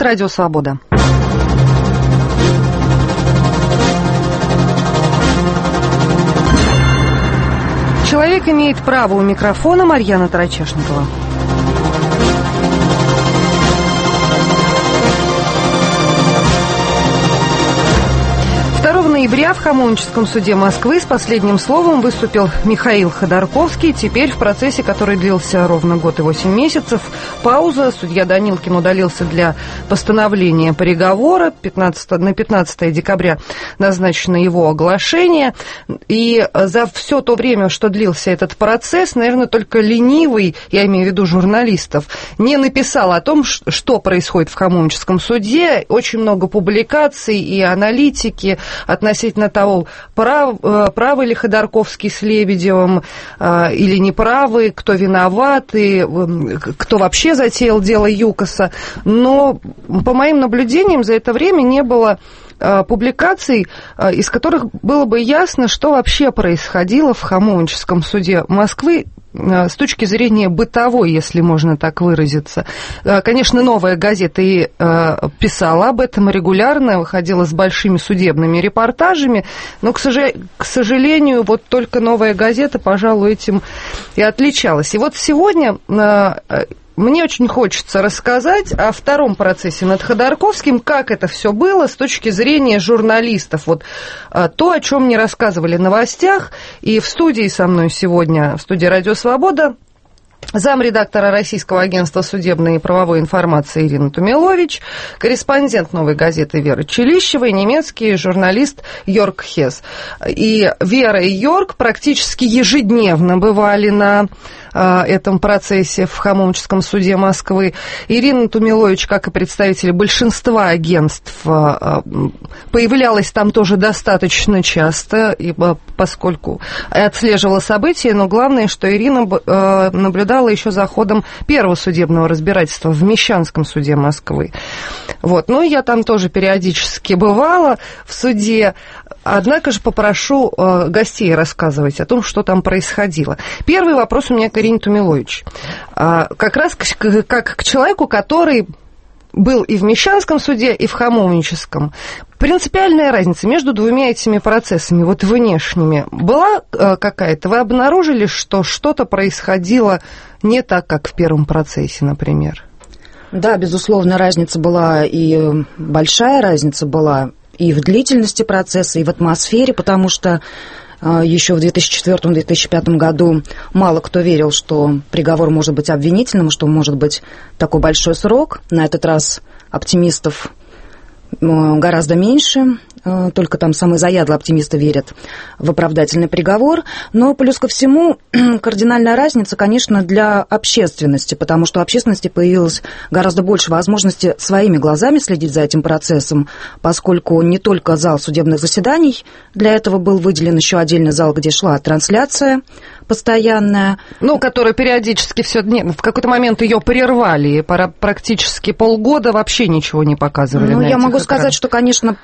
Радио Свобода. Человек имеет право. У микрофона Марьяна Тарачешникова. 2 ноября в Хамовническом суде Москвы с последним словом выступил Михаил Ходорковский. Теперь в процессе, который длился ровно год и 8 месяцев, пауза. Судья Данилкин удалился для постановления приговора. На 15 декабря назначено его оглашение. И за все то время, что длился этот процесс, наверное, только ленивый, я имею в виду журналистов, не написал о том, что происходит в Хамовническом суде. Очень много публикаций и аналитики относительно того, правы ли Ходорковский с Лебедевым или неправы, кто виноват и кто вообще затеял дело ЮКОСа. Но по моим наблюдениям за это время не было публикаций, из которых было бы ясно, что вообще происходило в Хамовническом суде Москвы с точки зрения бытовой, если можно так выразиться. Конечно, «Новая газета» и писала об этом регулярно, выходила с большими судебными репортажами, но, к сожалению, вот только «Новая газета», пожалуй, этим и отличалась. И вот сегодня мне очень хочется рассказать о втором процессе над Ходорковским, как это все было с точки зрения журналистов. Вот то, о чем мне рассказывали в новостях. И в студии со мной сегодня, в студии «Радио Свобода», замредактора Российского агентства судебной и правовой информации Ирина Тумилович, корреспондент «Новой газеты» Вера Челищева и немецкий журналист Йорг Хес. И Вера и Йорг практически ежедневно бывали на этом процессе в Хамовническом суде Москвы. Ирина Тумилович, как и представители большинства агентств, появлялась там тоже достаточно часто, поскольку отслеживала события, но главное, что Ирина наблюдала еще за ходом первого судебного разбирательства в Мещанском суде Москвы. Вот. Ну, я там тоже периодически бывала в суде, однако же попрошу гостей рассказывать о том, что там происходило. Первый вопрос у меня к Ирине Тумилович. Как раз как к человеку, который был и в Мещанском суде, и в Хамовническом. Принципиальная разница между двумя этими процессами, вот внешними, была какая-то? Вы обнаружили, что что-то происходило не так, как в первом процессе, например? Да, безусловно, разница была, и большая разница была и в длительности процесса, и в атмосфере, потому что еще в 2004-2005 году мало кто верил, что приговор может быть обвинительным, что может быть такой большой срок. На этот раз оптимистов гораздо меньше, только там самые заядлые оптимисты верят в оправдательный приговор. Но плюс ко всему кардинальная разница, конечно, для общественности, потому что у общественности появилось гораздо больше возможности своими глазами следить за этим процессом, поскольку не только зал судебных заседаний, для этого был выделен еще отдельный зал, где шла трансляция постоянная. Ну, которая периодически в какой-то момент ее прервали, и практически полгода вообще ничего не показывали. Ну, я могу сказать, что, конечно,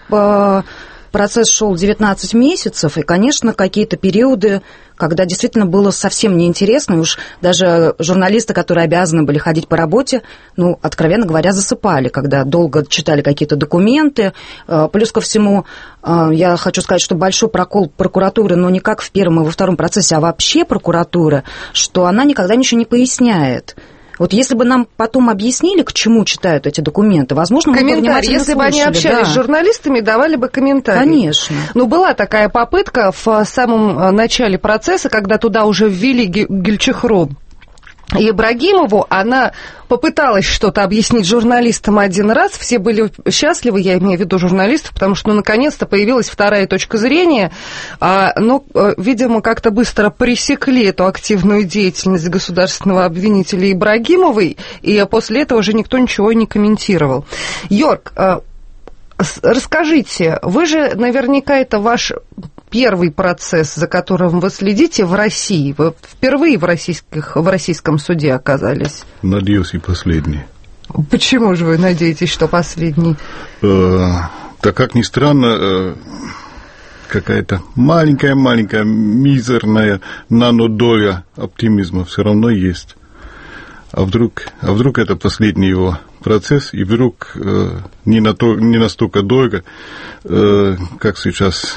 процесс шел 19 месяцев, и, конечно, какие-то периоды, когда действительно было совсем неинтересно, и уж даже журналисты, которые обязаны были ходить по работе, ну, откровенно говоря, засыпали, когда долго читали какие-то документы. Плюс ко всему, я хочу сказать, что большой прокол прокуратуры, но не как в первом и во втором процессе, а вообще прокуратура, что она никогда ничего не поясняет. Вот если бы нам потом объяснили, к чему читают эти документы, возможно, мы бы внимательно если бы они общались с журналистами, давали бы комментарии. Конечно. Но была такая попытка в самом начале процесса, когда туда уже ввели Гюльчихру Ибрагимову, она попыталась что-то объяснить журналистам один раз, все были счастливы, я имею в виду журналистов, потому что, наконец-то появилась вторая точка зрения, но, видимо, как-то быстро пресекли эту активную деятельность государственного обвинителя Ибрагимовой, и после этого уже никто ничего не комментировал. Йорг, расскажите, вы же наверняка это ваш первый процесс, за которым вы следите в России. Вы впервые в российском суде оказались. Надеюсь, и последний. Почему же вы надеетесь, что последний? Так как ни странно, какая-то маленькая, мизерная нанодоля оптимизма все равно есть. А вдруг это последний его процесс, и вдруг не настолько долго, как сейчас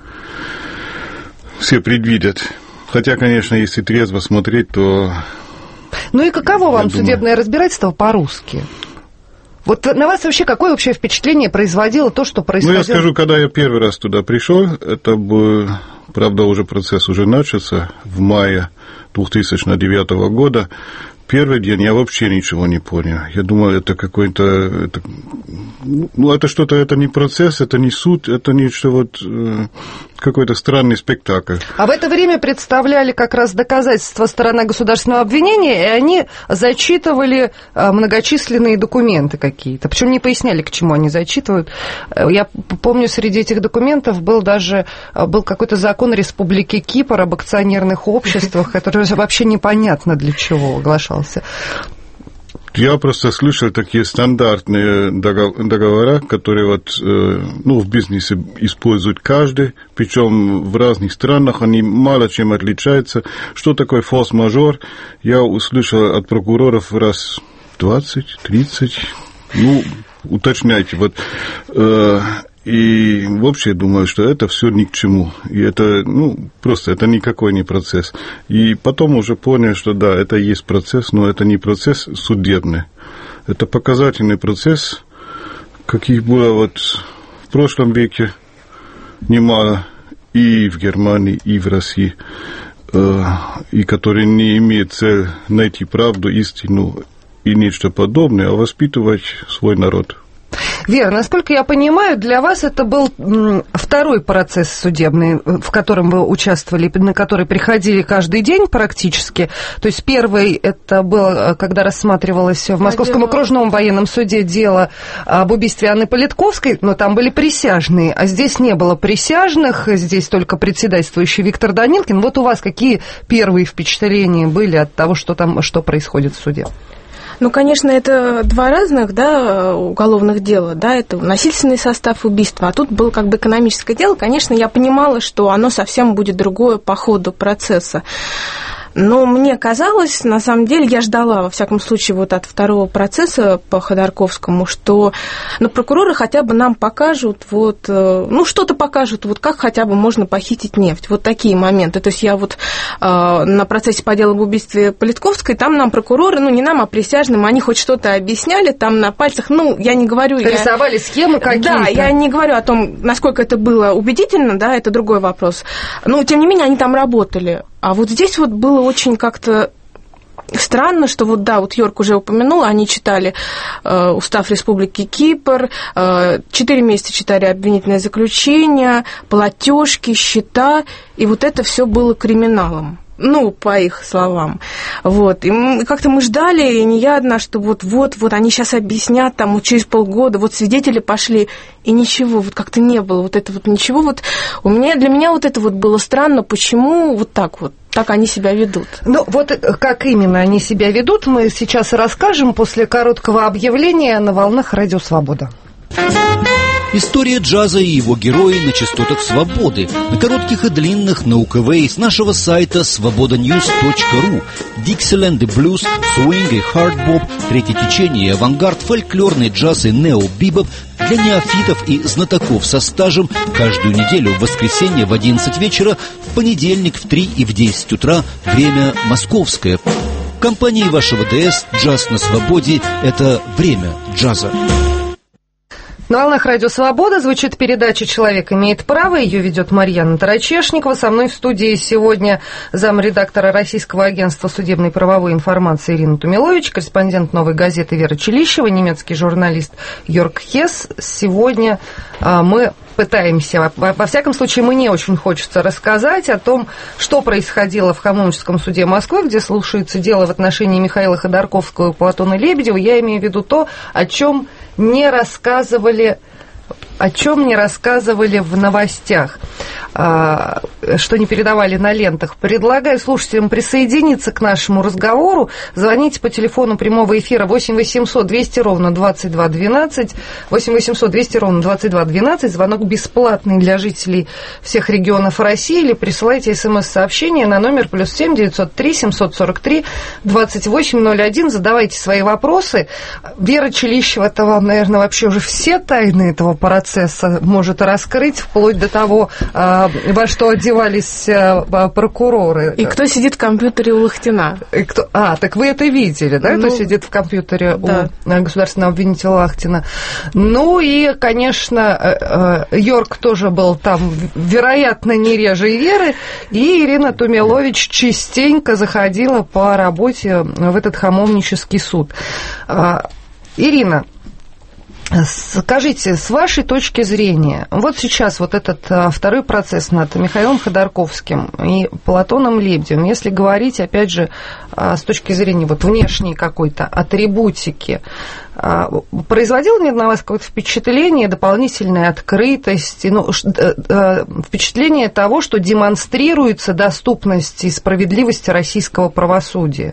все предвидят. Хотя, конечно, если трезво смотреть, то... Ну и каково вам судебное разбирательство по-русски? Вот на вас вообще какое общее впечатление производило то, что происходило? Ну, я скажу, когда я первый раз туда пришел, это был, правда, уже процесс уже начался в мае 2009 года. Первый день я вообще ничего не понял. Я думал, это какой-то... это что-то, это не процесс, это не суд, это нечто вот... какой-то странный спектакль. А в это время представляли как раз доказательства сторона государственного обвинения, и они зачитывали многочисленные документы какие-то. Причем не поясняли, к чему они зачитывают. Я помню, среди этих документов был какой-то закон Республики Кипр об акционерных обществах, который вообще непонятно для чего оглашался. Я просто слышал такие стандартные договора, которые вот, в бизнесе использует каждый, причем в разных странах они мало чем отличаются. Что такое форс-мажор, я услышал от прокуроров раз 20-30, уточняйте. Вот, и вообще думаю, что это все ни к чему. И это, просто это никакой не процесс. И потом уже понял, что да, это и есть процесс, но это не процесс судебный. Это показательный процесс, каких было вот в прошлом веке немало и в Германии, и в России, и который не имеет цель найти правду, истину и нечто подобное, а воспитывать свой народ. Вера, насколько я понимаю, для вас это был второй процесс судебный, в котором вы участвовали, на который приходили каждый день практически. То есть первый это было, когда рассматривалось в Московском окружном военном суде дело об убийстве Анны Политковской, но там были присяжные, а здесь не было присяжных, здесь только председательствующий Виктор Данилкин. Вот у вас какие первые впечатления были от того, что происходит в суде? Ну, конечно, это два разных, уголовных дела, это насильственный состав убийства, а тут было как бы экономическое дело. Конечно, я понимала, что оно совсем будет другое по ходу процесса. Но мне казалось, на самом деле, я ждала, во всяком случае, вот от второго процесса по Ходорковскому, что прокуроры хотя бы нам покажут, что-то покажут, как хотя бы можно похитить нефть. Вот такие моменты. То есть я на процессе по делу об убийстве Политковской, там нам прокуроры, не нам, а присяжным, они хоть что-то объясняли, там на пальцах, я не говорю... Рисовали схемы какие-то. Да, я не говорю о том, насколько это было убедительно, это другой вопрос. Но, тем не менее, они там работали. А вот здесь было очень как-то странно, что Йорк уже упомянул, они читали Устав Республики Кипр, 4 месяца читали обвинительное заключение, платежки, счета, и это все было криминалом. По их словам. И как-то мы ждали, и не я одна, что вот они сейчас объяснят, через полгода, свидетели пошли, и ничего, как-то не было, ничего. Для меня это было странно, почему так они себя ведут. Как именно они себя ведут, мы сейчас расскажем после короткого объявления на волнах Радио Свобода. История джаза и его герои на частотах свободы, на коротких и длинных, на УКВ и с нашего сайта svobodanews.ru. Диксиленд и блюз, свинг и хардбоп, третье течение и авангард, фольклорный джаз и нео-бибоп для неофитов и знатоков со стажем каждую неделю в воскресенье в 11 вечера, в понедельник в 3 и в 10 утра, время московское. В компании вашего ДС «Джаз на свободе» — это время джаза. На волнах Радио Свобода звучит передача «Человек имеет право». Ее ведет Марьяна Тарачешникова. Со мной в студии сегодня замредактора Российского агентства судебной и правовой информации Ирина Тумилович, корреспондент «Новой газеты» Вера Челищева, немецкий журналист Йорк Хесс. Сегодня мы пытаемся, во всяком случае, мне очень хочется рассказать о том, что происходило в Каменческом суде Москвы, где слушается дело в отношении Михаила Ходорковского и Платона Лебедева. Я имею в виду то, о чем не рассказывали в новостях. что не передавали на лентах. Предлагаю слушателям присоединиться к нашему разговору. Звоните по телефону прямого эфира 8 800 200 ровно 22 12, 8 800 200 ровно 22 12. Звонок бесплатный для жителей всех регионов России. Или присылайте смс-сообщение на номер +7 903 743 2801. Задавайте свои вопросы. Вера Челищева-то вам, наверное, вообще уже все тайны этого процесса может раскрыть, вплоть до того, во что одевались прокуроры. И кто сидит в компьютере у Лахтина. Так вы это видели, да? Кто сидит в компьютере у государственного обвинителя Лахтина. Ну и, конечно, Йорк тоже был там, вероятно, не реже Веры. И Ирина Тумилович частенько заходила по работе в этот хамовнический суд. Ирина, скажите, с вашей точки зрения, вот сейчас вот этот второй процесс над Михаилом Ходорковским и Платоном Лебедевым, если говорить, опять же, с точки зрения вот внешней какой-то атрибутики, производило ли на вас какое-то впечатление дополнительной открытости, впечатление того, что демонстрируется доступность и справедливость российского правосудия?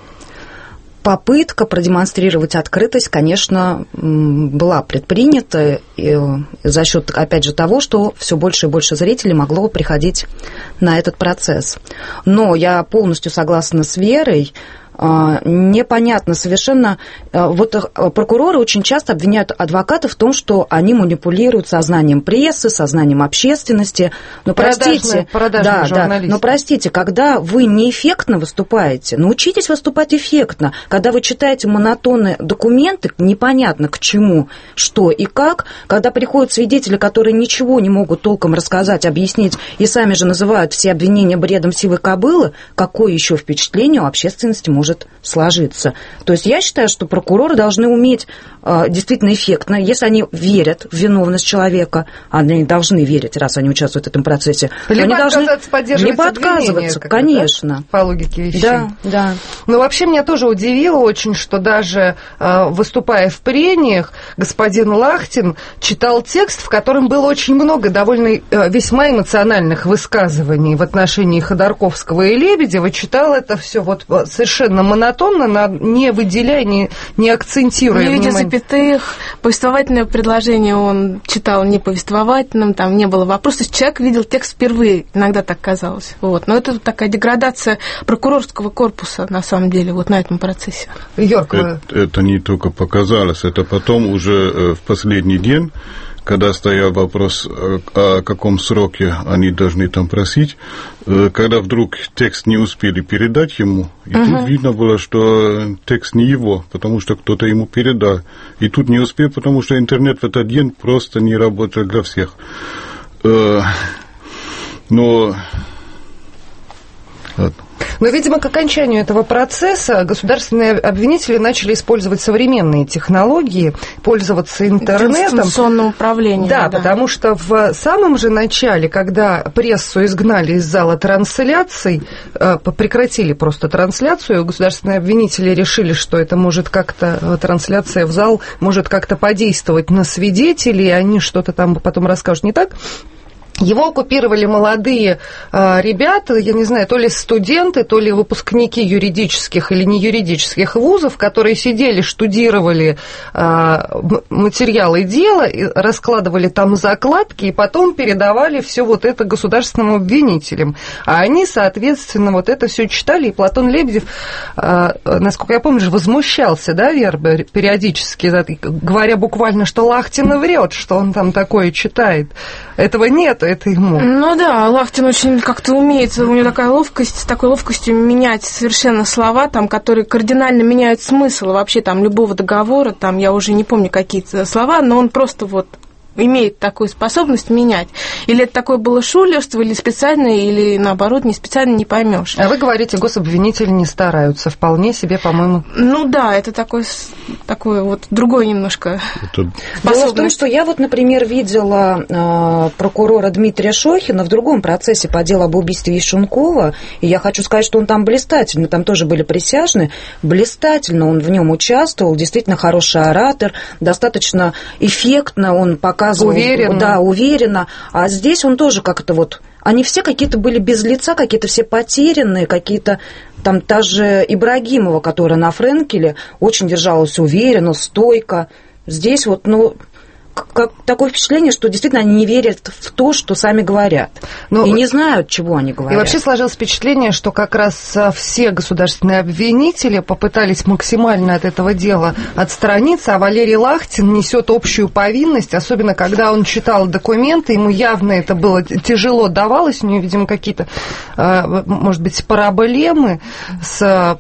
Попытка продемонстрировать открытость, конечно, была предпринята за счет, опять же, того, что все больше и больше зрителей могло приходить на этот процесс. Но я полностью согласна с Верой. Непонятно совершенно. Вот прокуроры очень часто обвиняют адвокатов в том, что они манипулируют сознанием прессы, сознанием общественности. Но простите, но простите, когда вы неэффектно выступаете, научитесь выступать эффектно. Когда вы читаете монотонные документы, непонятно к чему, что и как, когда приходят свидетели, которые ничего не могут толком рассказать, объяснить, и сами же называют все обвинения бредом сивой кобылы, какое еще впечатление у общественности может сложиться. То есть я считаю, что прокуроры должны уметь действительно эффектно, если они верят в виновность человека, они должны верить, раз они участвуют в этом процессе, либо они должны либо отказываться, конечно. Да? По логике вещей. Да. Но вообще меня тоже удивило очень, что даже выступая в прениях, господин Лахтин читал текст, в котором было очень много довольно весьма эмоциональных высказываний в отношении Ходорковского и Лебедева. Читал это все вот совершенно монотонно, не выделяя, не акцентируя внимание. Не видя запятых, повествовательное предложение он читал не повествовательным, там не было вопросов. То есть человек видел текст впервые, иногда так казалось. Вот. Но это такая деградация прокурорского корпуса, на самом деле, вот на этом процессе. Йорк, это не только показалось, это потом уже в последний день, когда стоял вопрос, о каком сроке они должны там просить, когда вдруг текст не успели передать ему, и тут видно было, что текст не его, потому что кто-то ему передал. И тут не успел, потому что интернет в этот день просто не работал для всех. Но... Ладно. Но, видимо, к окончанию этого процесса государственные обвинители начали использовать современные технологии, пользоваться интернетом. Дистанционное управление. Да, потому что в самом же начале, когда прессу изгнали из зала трансляций, прекратили просто трансляцию, государственные обвинители решили, что это может как-то, трансляция в зал может как-то подействовать на свидетелей, и они что-то там потом расскажут не так. Его оккупировали молодые ребята, я не знаю, то ли студенты, то ли выпускники юридических или неюридических вузов, которые сидели, штудировали материалы дела, раскладывали там закладки и потом передавали все вот это государственным обвинителям. А они, соответственно, вот это все читали, и Платон Лебедев, насколько я помню, же возмущался, да, Вера, периодически, говоря буквально, что Лахтин врет, что он там такое читает. Этого нет. Это ему. Ну да, Лахтин очень как-то умеет, у него такая ловкость, с такой ловкостью менять совершенно слова, там, которые кардинально меняют смысл вообще там любого договора, там, я уже не помню какие-то слова, но он просто вот имеет такую способность менять. Или это такое было шулерство, или специально, или наоборот, не специально, не поймешь. А вы говорите, гособвинители не стараются, вполне себе, по-моему. Ну да, это такой вот другой немножко. Дело в том, что я вот, например, видела прокурора Дмитрия Шохина в другом процессе по делу об убийстве Ящункова, и я хочу сказать, что он там блистательно, там тоже были присяжные, блистательно он в нем участвовал, действительно хороший оратор, достаточно эффектно он показывал рассказывал. Уверенно. Да, уверенно. А здесь он тоже как-то вот... Они все какие-то были без лица, какие-то все потерянные, какие-то... Там та же Ибрагимова, которая на Френкеле, очень держалась уверенно, стойко. Здесь вот, ну... такое впечатление, что действительно они не верят в то, что сами говорят. И не знают, чего они говорят. И вообще сложилось впечатление, что как раз все государственные обвинители попытались максимально от этого дела отстраниться, а Валерий Лахтин несет общую повинность, особенно когда он читал документы, ему явно это было тяжело давалось, у него, видимо, какие-то, может быть, проблемы с...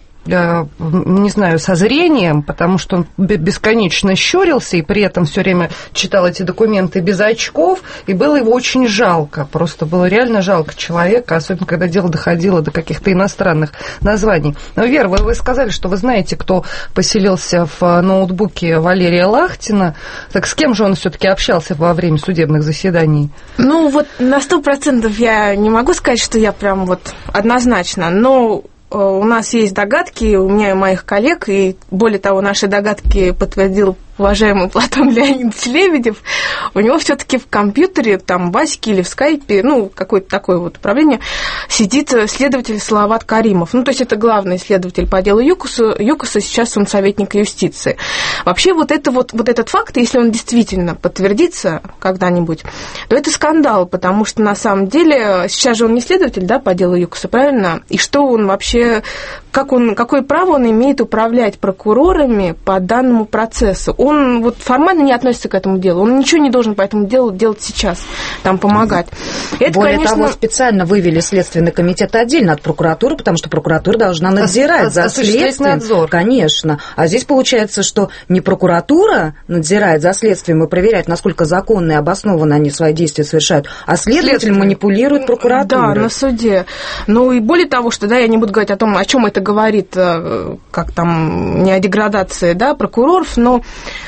не знаю, со зрением, потому что он бесконечно щурился и при этом все время читал эти документы без очков, и было его очень жалко, просто было реально жалко человека, особенно когда дело доходило до каких-то иностранных названий. Но, Вера, вы сказали, что вы знаете, кто поселился в ноутбуке Валерия Лахтина, так с кем же он все-таки общался во время судебных заседаний? Ну, вот на 100% я не могу сказать, что я прям вот однозначно, но у нас есть догадки, у меня и моих коллег, и более того, наши догадки подтвердил уважаемый Платон Леонидович Лебедев. У него все-таки в компьютере, там, в Ваське или в Скайпе, ну, какое-то такое вот управление, сидит следователь Салават Каримов. Ну, то есть это главный следователь по делу ЮКОСа, сейчас он советник юстиции. Вообще вот этот факт, если он действительно подтвердится когда-нибудь, то это скандал, потому что на самом деле сейчас же он не следователь, да, по делу ЮКОСа, правильно? И что он вообще, какое право он имеет управлять прокурорами по данному процессу? Он вот формально не относится к этому делу, он ничего не должен по этому делу делать сейчас, там, помогать. Это, более конечно... того, специально вывели Следственный комитет отдельно от прокуратуры, потому что прокуратура должна надзирать за следствием. Надзор. Конечно. А здесь получается, что не прокуратура надзирает за следствием и проверяет, насколько законно и обоснованно они свои действия совершают, а следователь манипулирует прокуратурой. Да, на суде. Ну и более того, что, да, я не буду говорить о том, о чем это говорит, как там, не о деградации, да, прокуроров, но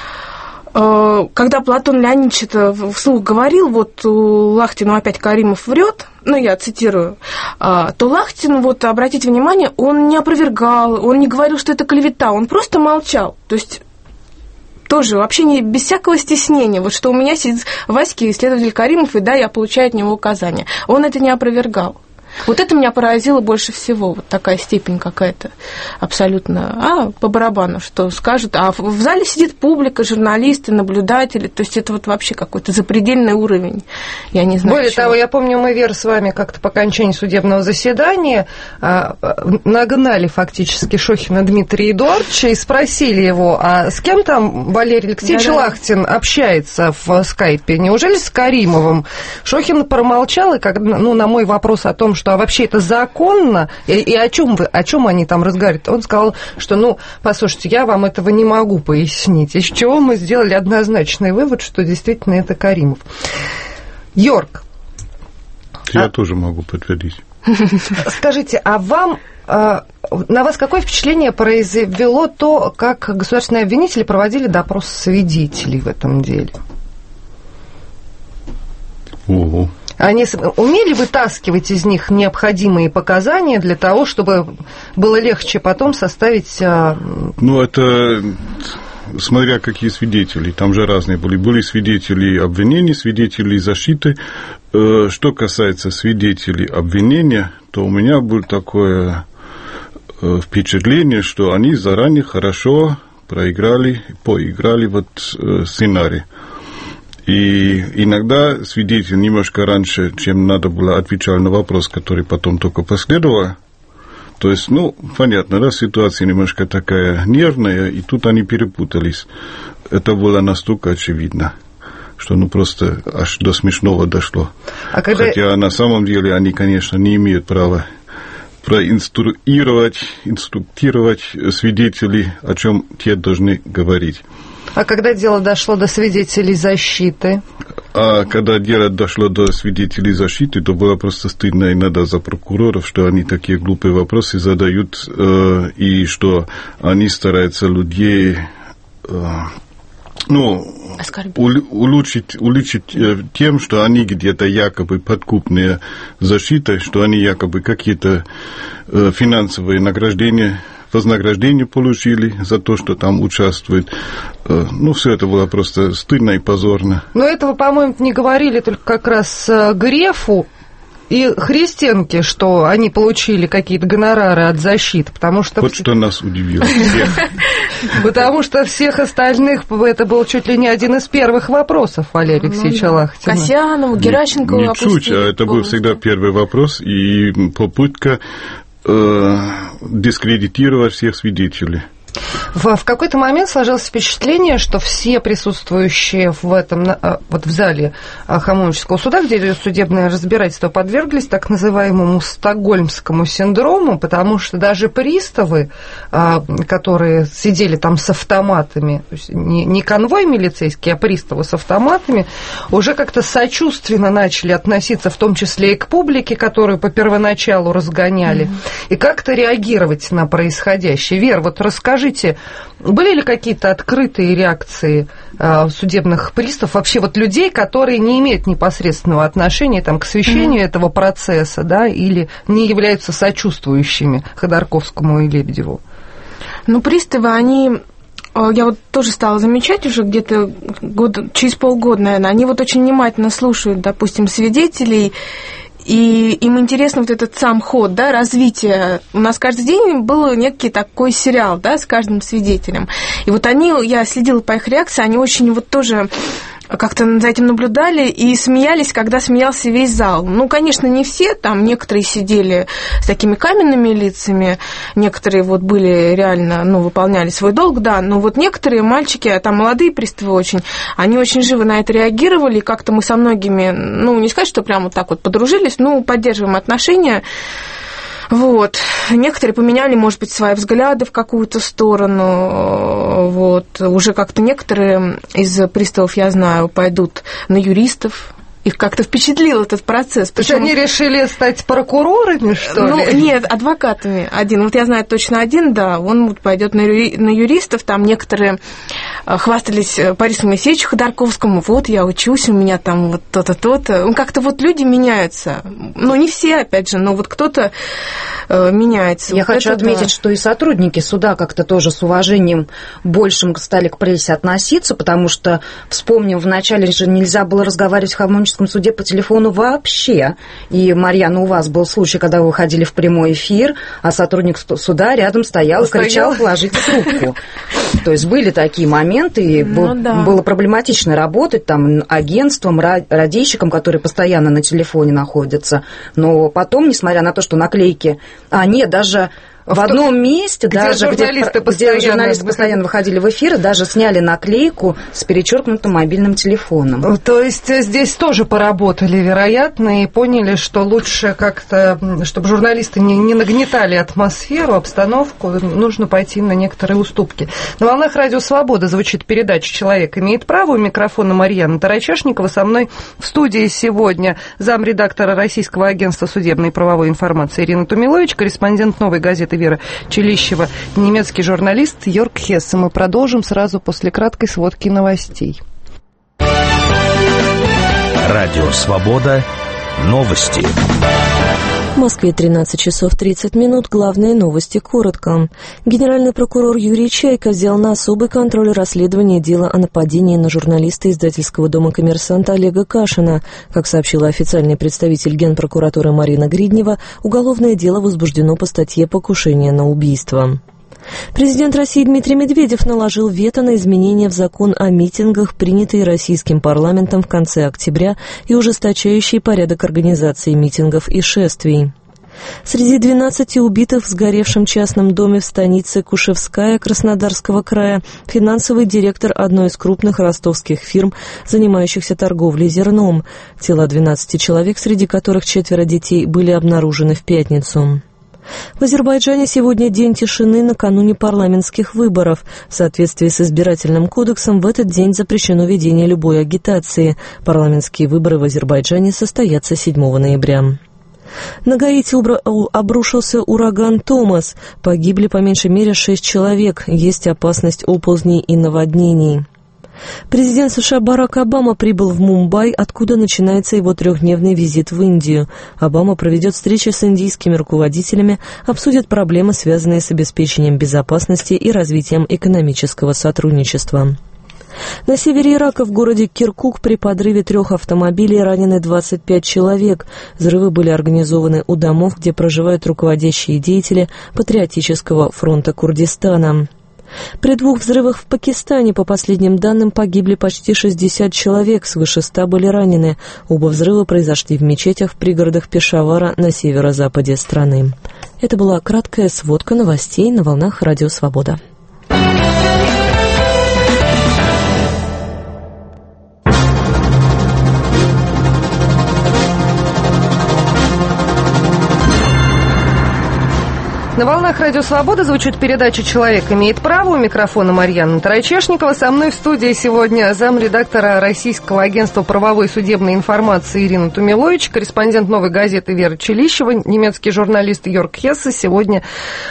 когда Платон Леонидович это вслух говорил, вот Лахтину опять Каримов врет, ну, я цитирую, то Лахтин, вот, обратите внимание, он не опровергал, он не говорил, что это клевета, он просто молчал. То есть тоже вообще не, без всякого стеснения. Вот что у меня сидит в Ваське следователь Каримов, и да, я получаю от него указания. Он это не опровергал. Вот это меня поразило больше всего, вот такая степень какая-то абсолютно, по барабану, что скажут, а в зале сидит публика, журналисты, наблюдатели, то есть это вот вообще какой-то запредельный уровень, я не знаю. Более того, я помню, мы, Вера, с вами как-то по окончании судебного заседания нагнали фактически Шохина Дмитрия Эдуардовича и спросили его, а с кем там Валерий Алексеевич Лахтин общается в скайпе, неужели с Каримовым? Шохин промолчал, и на мой вопрос о том, что вообще это законно, и о чем они там разговаривают, он сказал, что, послушайте, я вам этого не могу пояснить, из чего мы сделали однозначный вывод, что действительно это Каримов. Йорк. Я тоже могу подтвердить. Скажите, а вам... На вас какое впечатление произвело то, как государственные обвинители проводили допрос свидетелей в этом деле? Ого. Они умели вытаскивать из них необходимые показания для того, чтобы было легче потом составить... это смотря какие свидетели, там же разные были. Были свидетели обвинений, свидетели защиты. Что касается свидетелей обвинения, то у меня было такое впечатление, что они заранее хорошо поиграли сценарий. И иногда свидетель немножко раньше, чем надо было, отвечал на вопрос, который потом только последовал. То есть, понятно, да, ситуация немножко такая нервная, и тут они перепутались. Это было настолько очевидно, что просто аж до смешного дошло. Хотя на самом деле они, конечно, не имеют права инструктировать свидетелей, о чем те должны говорить. А когда дело дошло до свидетелей защиты? А когда дело дошло до свидетелей защиты, то было просто стыдно иногда за прокуроров, что они такие глупые вопросы задают, и что они стараются людей... улучшить тем, что они где-то якобы подкупные защитой, что они якобы какие-то финансовые награждения вознаграждение получили за то, что там участвуют. Ну, все это было просто стыдно и позорно. Но этого, по-моему, не говорили только как раз Грефу и Христенке, что они получили какие-то гонорары от защиты, потому что... Вот что нас удивило. Потому что всех остальных это был чуть ли не один из первых вопросов Валерия Алексеевича Лахтина. Касьянову, Геращенкову опустили. Не чуть, а это был всегда первый вопрос и попытка дискредитировать всех свидетелей. В какой-то момент сложилось впечатление, что все присутствующие в этом, вот в зале Хамовнического суда, где идет судебное разбирательство, подверглись так называемому стокгольмскому синдрому, потому что даже приставы, которые сидели там с автоматами, то есть не конвой милицейский, а приставы с автоматами, уже как-то сочувственно начали относиться, в том числе и к публике, которую по первоначалу разгоняли, и как-то реагировать на происходящее. Вер, вот расскажите, были ли какие-то открытые реакции судебных приставов, вообще вот людей, которые не имеют непосредственного отношения там, к освещению этого процесса, да, или не являются сочувствующими Ходорковскому и Лебедеву? Ну, приставы, они... Я вот тоже стала замечать уже где-то через полгода, наверное, они вот очень внимательно слушают, допустим, свидетелей, и им интересно вот этот сам ход, да, развитие. У нас каждый день был некий такой сериал, да, с каждым свидетелем. И вот я следила по их реакции, они очень вот тоже как-то за этим наблюдали и смеялись, когда смеялся весь зал. Ну, конечно, не все, там некоторые сидели с такими каменными лицами, некоторые вот были реально, ну, выполняли свой долг, да, но вот некоторые мальчики, а там молодые приставы очень, они очень живо на это реагировали, и как-то мы со многими, ну, не сказать, что прямо вот так вот подружились, ну, поддерживаем отношения. Вот. Некоторые поменяли, может быть, свои взгляды в какую-то сторону. Вот. Уже как-то некоторые из приставов, я знаю, пойдут на юристов. Их как-то впечатлил этот процесс. Причем они решили стать прокурорами, что ли? Ну, нет, адвокатами. Один. Вот я знаю точно один, да, он вот пойдет на юристов. Там некоторые хвастались Борису Моисеевичу Ходорковскому. Вот, я учусь, у меня там вот то-то, то-то. Ну, как-то вот люди меняются. Ну, не все, опять же, но вот кто-то меняется. Я вот хочу отметить, что и сотрудники суда как-то тоже с уважением большим стали к прессе относиться, потому что, вспомним, вначале же нельзя было разговаривать в Хамовническом суде по телефону вообще. И, Марьяна, у вас был случай, когда вы выходили в прямой эфир, а сотрудник суда рядом стоял и кричал: «Положите трубку». То есть были такие моменты, и было проблематично работать там агентством, радийщиком, которые постоянно на телефоне находятся. Но потом, несмотря на то, что наклейки... нет, даже... В одном месте, где даже журналисты постоянно выходили в эфир, даже сняли наклейку с перечеркнутым мобильным телефоном. То есть здесь тоже поработали, вероятно, и поняли, что лучше как-то, чтобы журналисты не нагнетали атмосферу, обстановку, нужно пойти на некоторые уступки. На волнах Радио Свобода звучит передача «Человек имеет право». У микрофона Марьяна Тарачешникова. Со мной в студии сегодня замредактора Российского агентства судебной и правовой информации Ирина Тумилович, корреспондент «Новой газеты» Вера Челищева, немецкий журналист Йорк Хессе. Мы продолжим сразу после краткой сводки новостей. Радио «Свобода». Новости. В Москве 13 часов 30 минут. Главные новости коротко. Генеральный прокурор Юрий Чайка взял на особый контроль расследование дела о нападении на журналиста издательского дома «Коммерсанта» Олега Кашина. Как сообщила официальный представитель Генпрокуратуры Марина Гриднева, уголовное дело возбуждено по статье «Покушение на убийство». Президент России Дмитрий Медведев наложил вето на изменения в закон о митингах, принятый российским парламентом в конце октября и ужесточающий порядок организации митингов и шествий. Среди 12 убитых в сгоревшем частном доме в станице Кушевская Краснодарского края финансовый директор одной из крупных ростовских фирм, занимающихся торговлей зерном. Тела 12 человек, среди которых 4 детей, были обнаружены в пятницу. В Азербайджане сегодня день тишины накануне парламентских выборов. В соответствии с избирательным кодексом в этот день запрещено ведение любой агитации. Парламентские выборы в Азербайджане состоятся 7 ноября. На Гаити обрушился ураган Томас. Погибли по меньшей мере 6 человек. Есть опасность оползней и наводнений. Президент США Барак Обама прибыл в Мумбай, откуда начинается его 3-дневный визит в Индию. Обама проведет встречи с индийскими руководителями, обсудит проблемы, связанные с обеспечением безопасности и развитием экономического сотрудничества. На севере Ирака в городе Киркук при подрыве 3 автомобилей ранены 25 человек. Взрывы были организованы у домов, где проживают руководящие деятели Патриотического фронта Курдистана. При 2 взрывах в Пакистане, по последним данным, погибли почти 60 человек, свыше 100 были ранены. Оба взрыва произошли в мечетях в пригородах Пешавара на северо-западе страны. Это была краткая сводка новостей на волнах Радио Свобода. На волнах Радио Свобода звучит передача «Человек имеет право». У микрофона Марьяна Тарачешникова. Со мной в студии сегодня замредактора Российского агентства правовой и судебной информации Ирина Тумилович, корреспондент «Новой газеты» Вера Челищева, немецкий журналист Йорг Хессе. Сегодня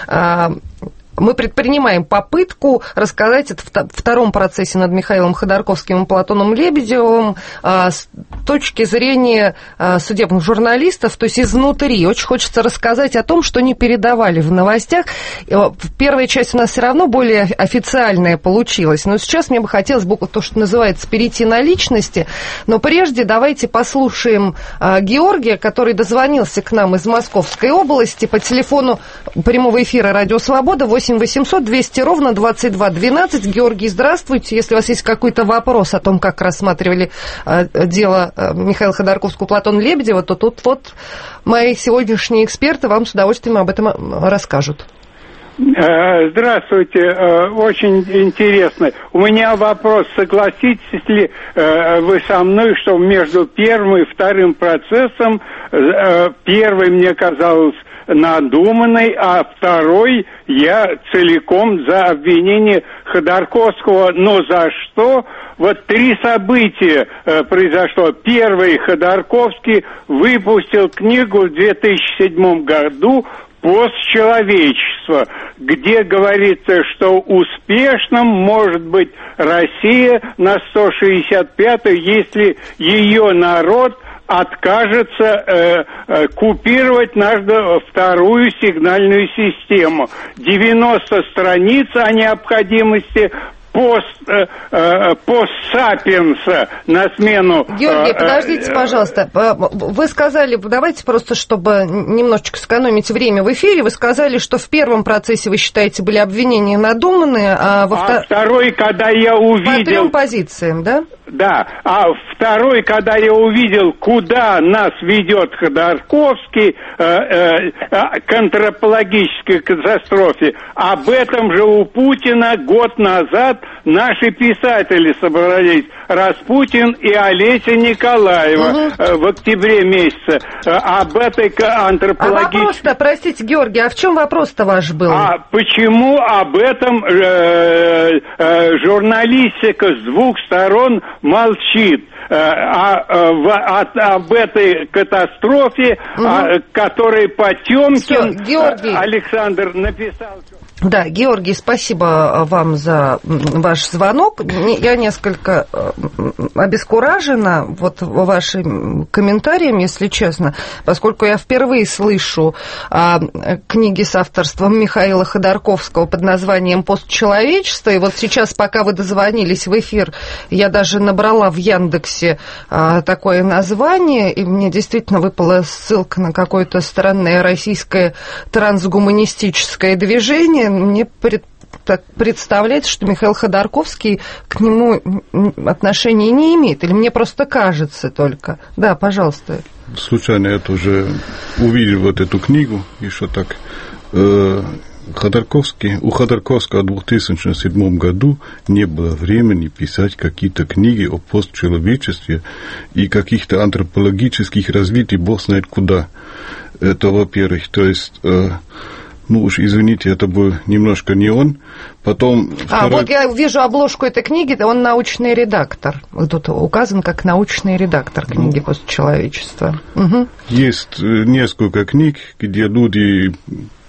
мы предпринимаем попытку рассказать о втором процессе над Михаилом Ходорковским и Платоном Лебедевым с точки зрения судебных журналистов, то есть изнутри. Очень хочется рассказать о том, что не передавали в новостях. Первая часть у нас все равно более официальная получилась, но сейчас мне бы хотелось то, что называется, перейти на личности. Но прежде давайте послушаем Георгия, который дозвонился к нам из Московской области по телефону прямого эфира «Радио Свобода» 8 800 200 ровно 22 12. Георгий, здравствуйте. Если у вас есть какой-то вопрос о том, как рассматривали дело Михаила Ходорковского, Платона Лебедева, то тут вот мои сегодняшние эксперты вам с удовольствием об этом расскажут. Здравствуйте, очень интересно. У меня вопрос, согласитесь ли вы со мной, что между первым и вторым процессом первый мне казалось надуманный, а второй я целиком за обвинение Ходорковского. Но за что? Вот 3 события произошло. Первый, Ходорковский выпустил книгу в 2007 году «Постчеловечество», где говорится, что успешным может быть Россия на 165-й, если ее народ откажется купировать нашу вторую сигнальную систему. 90 страниц о необходимости постсапиенса на смену... Георгий, подождите, пожалуйста. Вы сказали, давайте просто, чтобы немножечко сэкономить время в эфире, вы сказали, что в первом процессе, вы считаете, были обвинения надуманные, а во второй, когда я увидел... По 3 позициям, да? Да, а второй, когда я увидел, куда нас ведет Ходорковский к антропологической катастрофе, об этом же у Путина год назад наши писатели собрались, Распутин и Олеся Николаева, в октябре месяце, об этой антропологической... А вопрос-то, простите, Георгий, а в чем вопрос-то ваш был? А почему об этом журналистика с 2 сторон молчит? Об этой катастрофе, которой Потёмкин Александр написал... Да, Георгий, спасибо вам за ваш звонок. Я несколько обескуражена вот вашим комментарием, если честно, поскольку я впервые слышу о книге с авторством Михаила Ходорковского под названием «Постчеловечество». И вот сейчас, пока вы дозвонились в эфир, я даже набрала в Яндексе такое название, и мне действительно выпала ссылка на какое-то странное российское трансгуманистическое движение. Мне представляется, что Михаил Ходорковский к нему отношения не имеет. Или мне просто кажется только. Да, пожалуйста. Случайно я тоже увидел вот эту книгу, и что так... у Ходорковского в 2007 году не было времени писать какие-то книги о постчеловечестве и каких-то антропологических развитий, бог знает куда. Это, во-первых, то есть... Ну уж извините, это был немножко не он. Потом вот я вижу обложку этой книги, он научный редактор. Тут указан как научный редактор книги «Постчеловечество». Есть несколько книг, где люди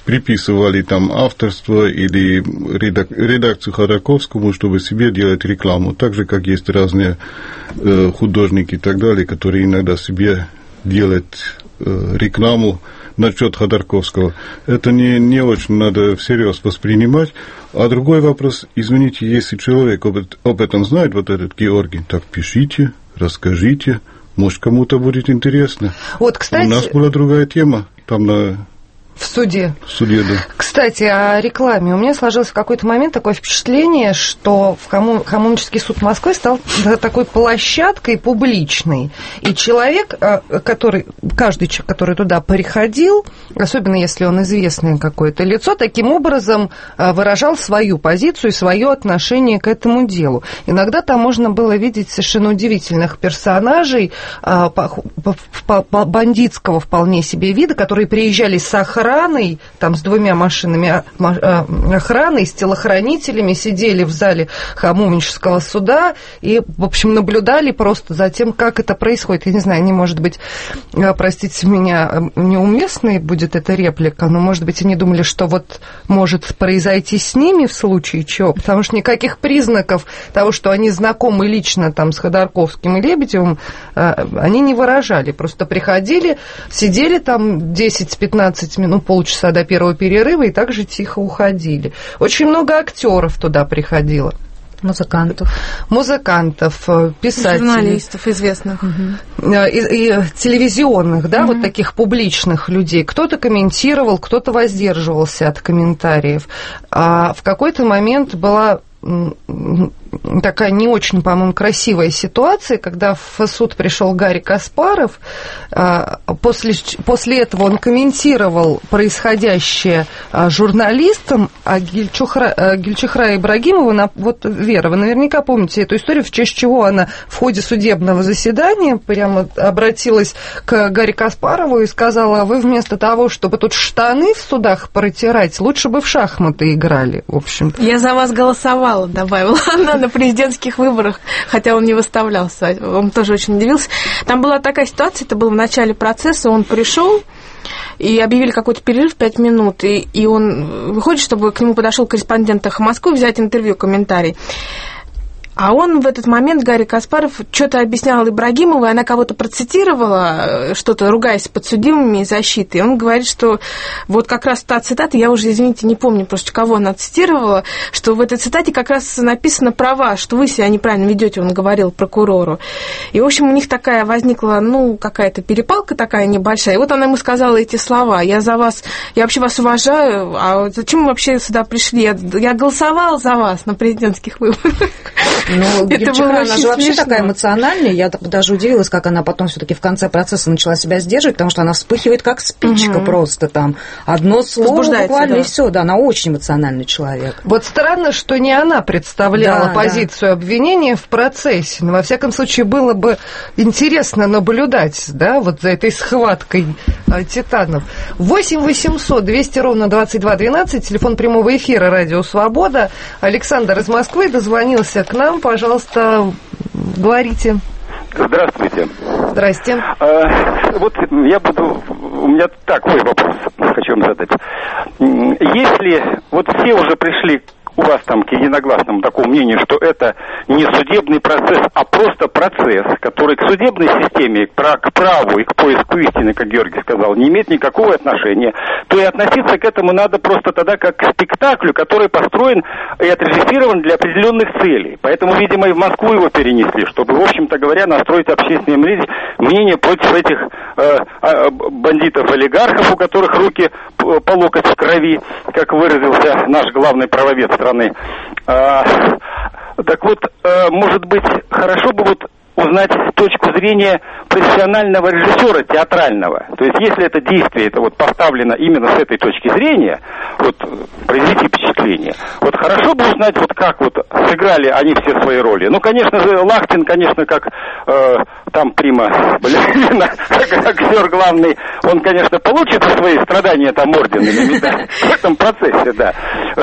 приписывали там авторство или редакцию Ходорковскому, чтобы себе делать рекламу. Так же, как есть разные художники и так далее, которые иногда себе делают рекламу насчет Ходорковского. Это не очень надо всерьез воспринимать. А другой вопрос, извините, если человек об этом знает, вот этот Георгий, так пишите, расскажите, может, кому-то будет интересно. Вот, кстати... У нас была другая тема, там в суде. В суде, да. Кстати, о рекламе. У меня сложилось в какой-то момент такое впечатление, что Коммунический суд Москвы стал такой площадкой публичной. И человек, каждый человек, который туда приходил, особенно если он известное какое-то лицо, таким образом выражал свою позицию и свое отношение к этому делу. Иногда там можно было видеть совершенно удивительных персонажей бандитского вполне себе вида, которые приезжали с охраной, там с 2 машинами охраны, с телохранителями, сидели в зале Коммунического суда и, в общем, наблюдали просто за тем, как это происходит. Я не знаю, они, может быть, простите меня, неуместной будет эта реплика, но, может быть, они думали, что вот может произойти с ними в случае чего, потому что никаких признаков того, что они знакомы лично там с Ходорковским и Лебедевым, они не выражали. Просто приходили, сидели там 10-15 минут, полчаса до первого перерыва и также тихо уходили. Очень много актеров туда приходило. Музыкантов, писателей. Журналистов известных. И телевизионных, да, вот таких публичных людей. Кто-то комментировал, кто-то воздерживался от комментариев. А в какой-то момент была такая не очень, по-моему, красивая ситуация, когда в суд пришел Гарри Каспаров. После этого он комментировал происходящее журналистам, а Гюльчихра Ибрагимова, вот Вера, вы наверняка помните эту историю, в честь чего она в ходе судебного заседания прямо обратилась к Гарри Каспарову и сказала: вы вместо того, чтобы тут штаны в судах протирать, лучше бы в шахматы играли, в общем. Я за вас голосовала, добавила она на президентских выборах, хотя он не выставлялся, он тоже очень удивился. Там была такая ситуация, это было в начале процесса, он пришел, и объявили какой-то перерыв 5 минут, и он выходит, чтобы к нему подошел корреспондент «Эхо Москвы» взять интервью, комментарий. А он в этот момент, Гарри Каспаров, что-то объяснял Ибрагимовой, она кого-то процитировала, что-то ругаясь с подсудимыми и защитой. И он говорит, что вот как раз та цитата, я уже, извините, не помню просто, кого она цитировала, что в этой цитате как раз написано права, что вы себя неправильно ведете, он говорил прокурору. И, в общем, у них такая возникла, какая-то перепалка такая небольшая. И вот она ему сказала эти слова: я вообще вас уважаю, а зачем вы вообще сюда пришли? Я голосовала за вас на президентских выборах. Гюльчихра, она же вообще такая эмоциональная. Я даже удивилась, как она потом все-таки в конце процесса начала себя сдерживать, потому что она вспыхивает как спичка просто там. Одно слово буквально, и все, да, она очень эмоциональный человек. Вот странно, что не она представляла позицию обвинения в процессе. Но, во всяком случае, было бы интересно наблюдать, да, вот за этой схваткой титанов. 8 800 200 ровно 22 12, телефон прямого эфира «Радио Свобода». Александр из Москвы дозвонился к нам. Пожалуйста, говорите. Здравствуйте. Здрасте. Вот у меня такой вопрос хочу вам задать. Если вот все уже пришли у вас там к единогласному такому мнению, что это не судебный процесс, а просто процесс, который к судебной системе, к праву и к поиску истины, как Георгий сказал, не имеет никакого отношения, то и относиться к этому надо просто тогда как к спектаклю, который построен и отрежиссирован для определенных целей. Поэтому, видимо, и в Москву его перенесли, чтобы, в общем-то говоря, настроить общественное мнение против этих бандитов-олигархов, у которых руки по локоть в крови, как выразился наш главный правовед страны. Так вот, может быть, хорошо бы узнать точку зрения профессионального режиссера театрального. То есть, если это действие, это поставлено именно с этой точки зрения, произвести впечатление. Хорошо бы узнать, как сыграли они все свои роли. Конечно же, Лахтин, как там прима балерина, как актер главный, он, конечно, получит за свои страдания там орден или медаль в этом процессе, да.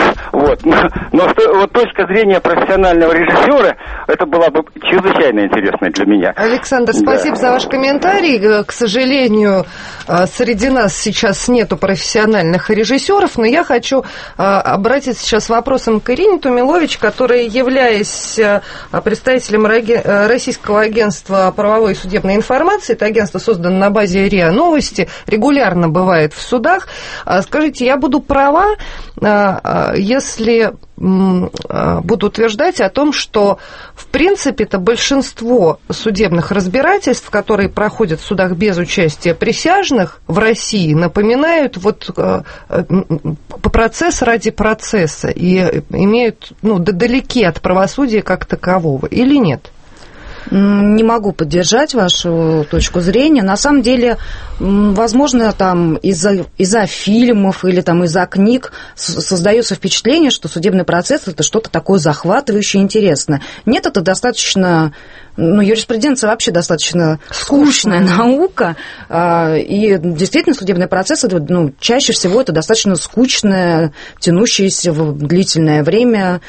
Но точка зрения профессионального режиссера, это была бы чрезвычайно интересная для меня. Александр, спасибо за ваш комментарий. К сожалению, среди нас сейчас нету профессиональных режиссеров, но я хочу обратиться сейчас с вопросом к Ирине Тумилович, которая, являясь представителем Российского агентства правовой и судебной информации, это агентство создано на базе РИА Новости, регулярно бывает в судах. Скажите, я буду права, если буду утверждать о том, что, в принципе, это большинство судебных разбирательств, которые проходят в судах без участия присяжных в России, напоминают вот процесс ради процесса и имеют, далеки от правосудия как такового, или нет? Не могу поддержать вашу точку зрения. На самом деле, возможно, там из-за фильмов или там из-за книг создается впечатление, что судебный процесс – это что-то такое захватывающее, интересное. Нет, это достаточно... юриспруденция вообще достаточно скучная наука, и действительно судебный процесс, чаще всего это достаточно скучное, тянущееся в длительное время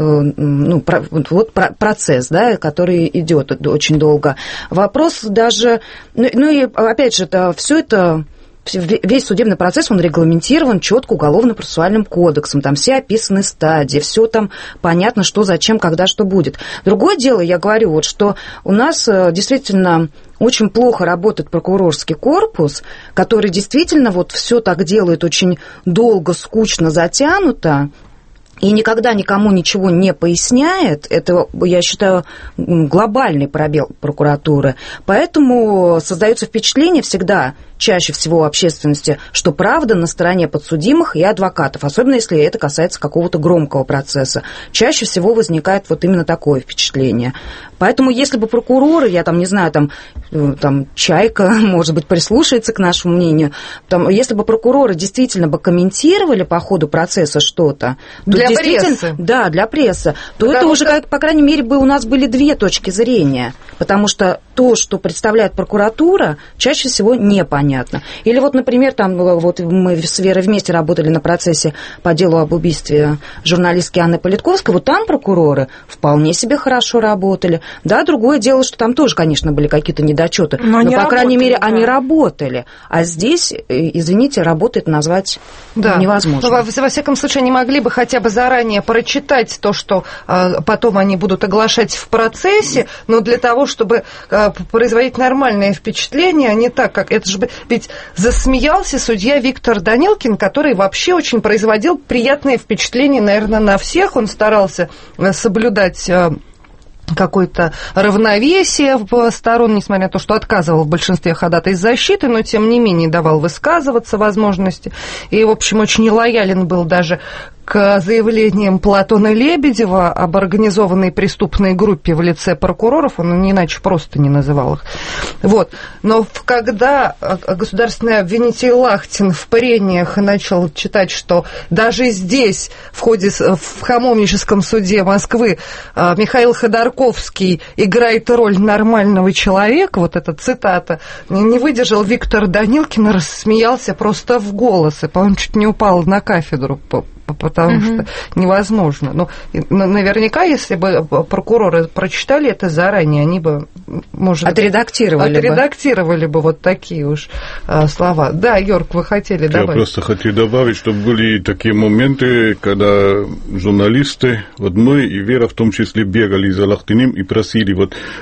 процесс, да, который идет очень долго. Вопрос даже, и опять же, весь судебный процесс, он регламентирован четко Уголовно-процессуальным кодексом, там все описаны стадии, все там понятно, что, зачем, когда, что будет. Другое дело, я говорю, что у нас действительно очень плохо работает прокурорский корпус, который действительно все так делает очень долго, скучно, затянуто, и никогда никому ничего не поясняет. Это, я считаю, глобальный пробел прокуратуры. Поэтому создается впечатление всегда, чаще всего у общественности, что правда на стороне подсудимых и адвокатов, особенно если это касается какого-то громкого процесса. Чаще всего возникает именно такое впечатление. Поэтому если бы прокуроры, я не знаю, Чайка, может быть, прислушается к нашему мнению, если бы прокуроры действительно бы комментировали по ходу процесса что-то, то для прессы. Да, для прессы. То это уже, по крайней мере, у нас были две точки зрения. Потому что то, что представляет прокуратура, чаще всего непонятно. Или например, мы с Верой вместе работали на процессе по делу об убийстве журналистки Анны Политковской. Там прокуроры вполне себе хорошо работали. Да, другое дело, что там тоже, конечно, были какие-то недочеты. Но по крайней мере, они работали. А здесь, извините, работает назвать невозможно. Во всяком случае, они могли бы хотя бы заранее прочитать то, что потом они будут оглашать в процессе, но для того, чтобы производить нормальное впечатление, а не так, как... Это же ведь засмеялся судья Виктор Данилкин, который вообще очень производил приятное впечатление, наверное, на всех. Он старался соблюдать какое-то равновесие сторон, несмотря на то, что отказывал в большинстве ходатайств защиты, но, тем не менее, давал высказываться возможности. И, в общем, очень лоялен был даже к заявлениям Платона Лебедева об организованной преступной группе в лице прокуроров, он иначе просто не называл их. Но когда государственный обвинитель Лахтин в прениях начал читать, что даже здесь, в Хамовническом суде Москвы, Михаил Ходорковский играет роль нормального человека, эта цитата, не выдержал Виктор Данилкин, рассмеялся просто в голос, и, по-моему, чуть не упал на кафедру, потому что невозможно. Наверняка, если бы прокуроры прочитали это заранее, они бы, может быть, отредактировали бы такие уж слова. Да, Йорк, вы хотели добавить? Я просто хотел добавить, что были такие моменты, когда журналисты, мы и Вера в том числе, бегали за Лахтиным и просили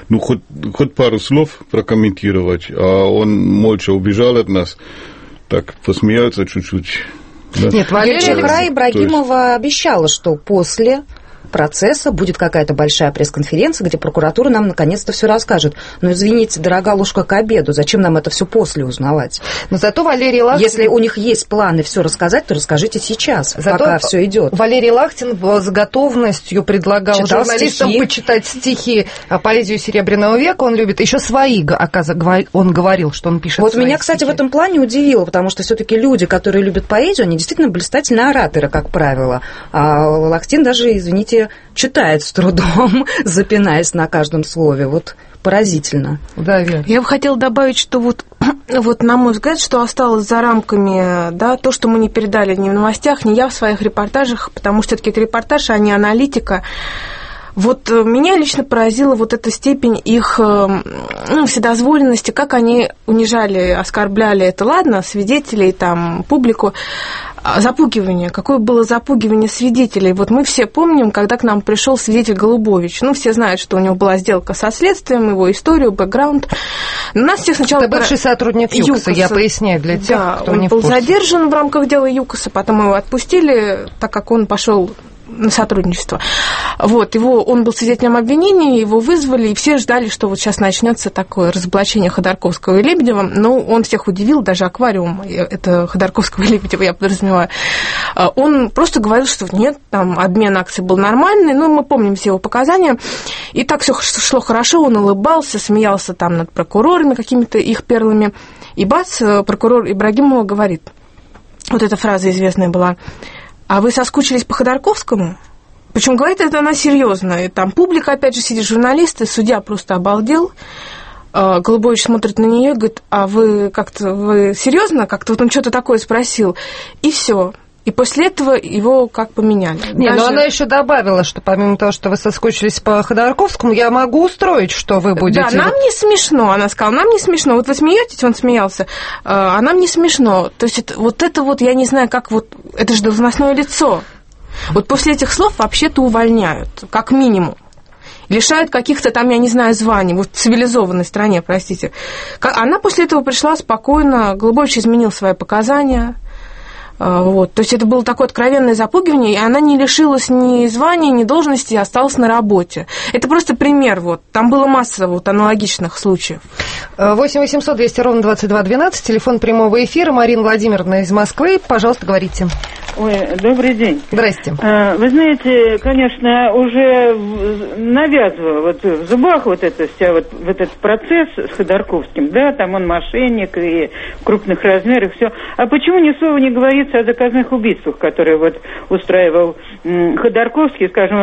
хоть пару слов прокомментировать, а он молча убежал от нас, так посмеялся чуть-чуть. Да. Нет, Юлия Ибрагимова обещала, что после процесса будет какая-то большая пресс-конференция, где прокуратура нам наконец-то все расскажет. Но, извините, дорога ложка к обеду, зачем нам это все после узнавать? Но зато Валерий Лахтин... Если у них есть планы все рассказать, то расскажите сейчас, пока все идет. Валерий Лахтин с готовностью предлагал журналистам почитать стихи, поэзию Серебряного века, он любит, еще свои, он говорил, что он пишет свои меня, кстати, стихи. В этом плане удивило, потому что все-таки люди, которые любят поэзию, они действительно блистательные ораторы, как правило. А Лахтин даже, извините, читает с трудом, запинаясь на каждом слове. Поразительно. Да, Вера. Я бы хотела добавить, что на мой взгляд, что осталось за рамками, то, что мы не передали ни в новостях, ни я в своих репортажах, потому что все-таки это репортаж, а не аналитика. Вот меня лично поразила вот эта степень их вседозволенности, как они унижали, оскорбляли, это ладно, свидетелей, там, публику. Запугивание. Какое было запугивание свидетелей? Вот мы все помним, когда к нам пришел свидетель Голубович. Ну, все знают, что у него была сделка со следствием, его историю, бэкграунд. Но нас всех сначала... Это бывший сотрудник ЮКОСа, я поясняю для тех, кто не в курсе. Он был задержан в рамках дела ЮКОСа, потом его отпустили, так как он пошел на сотрудничество. Вот, он был свидетелем обвинения, его вызвали, и все ждали, что вот сейчас начнется такое разоблачение Ходорковского и Лебедева. Но он всех удивил, даже аквариум, это Ходорковского и Лебедева, я подразумеваю. Он просто говорил, что нет, там обмен акций был нормальный, но мы помним все его показания. И так все шло хорошо, он улыбался, смеялся там над прокурорами, какими-то их перлами. И бац, прокурор Ибрагимова говорит, вот эта фраза известная была: «А вы соскучились по Ходорковскому?» Причем говорит это она серьезно. И там публика, опять же, сидят журналисты, судья просто обалдел. Голубович смотрит на нее и говорит: а вы серьезно? Как-то вот он что-то такое спросил. И все. И после этого его как поменяли. Не, но она еще добавила, что помимо того, что вы соскучились по Ходорковскому, я могу устроить, что вы будете... Да, нам не смешно, она сказала, нам не смешно. Вот вы смеетесь, он смеялся, а нам не смешно. То есть это я не знаю, как вот... Это же должностное лицо. Вот после этих слов вообще-то увольняют, как минимум. Лишают каких-то там, я не знаю, званий, вот в цивилизованной стране, простите. Она после этого пришла спокойно, Голубович изменил свои показания. Вот. То есть это было такое откровенное запугивание, и она не лишилась ни звания, ни должности, и осталась на работе. Это просто пример. Вот. Там было масса вот аналогичных случаев. 8 800 200 ровно 22 12, телефон прямого эфира. Марина Владимировна из Москвы, пожалуйста, говорите. Ой, добрый день. Здрасте. Вы знаете, конечно, уже навязывал вот в зубах вот этот процесс с Ходорковским, да, там он мошенник и в крупных размерах, все. А почему ни слова не говорится о заказных убийствах, которые вот устраивал Ходорковский, скажем,